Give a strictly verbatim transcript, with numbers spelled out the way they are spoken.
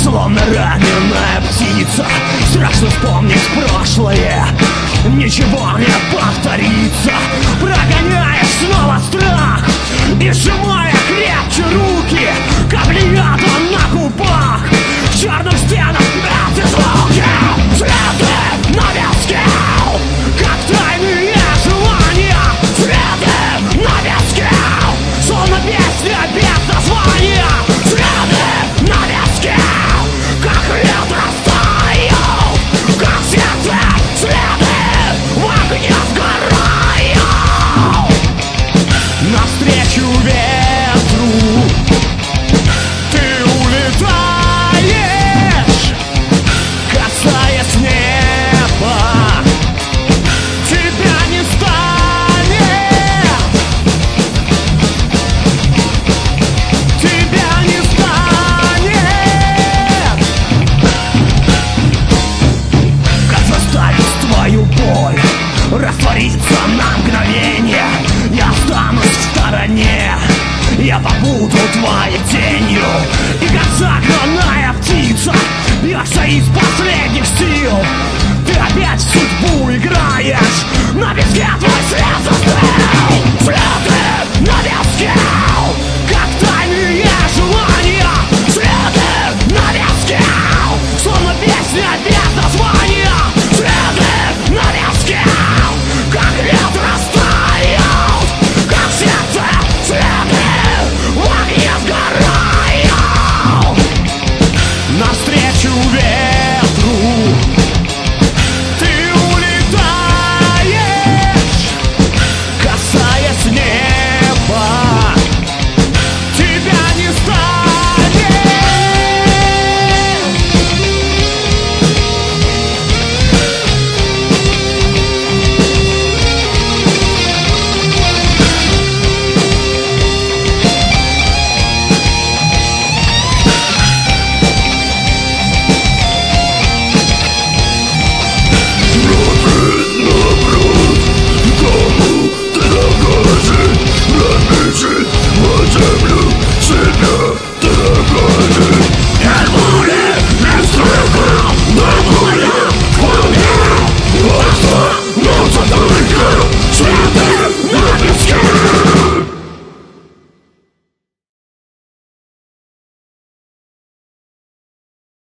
Словно раненая птица, страшно вспомнить прошлое. Ничего не повторится. Прогоняешь снова страх и, сжимая крепче руки, капли яда на губах, к черным стенам эти звуки. Следы на виске, как тайные желания. Следы на виске, словно песня без названия. Следы на виске, как лед растаял, как в сердце следы в огне сгораю. Навстречу ветру ты улетаешь, касаясь неба, тебя не станет, тебя не станет. Как заставить твою боль раствориться на мгновение? Я останусь в стороне, я побуду твоей тенью. И как загнанная птица бьешься из последних сил. Ты опять в судьбу играешь, на песке твой след застыл. Следы на песке,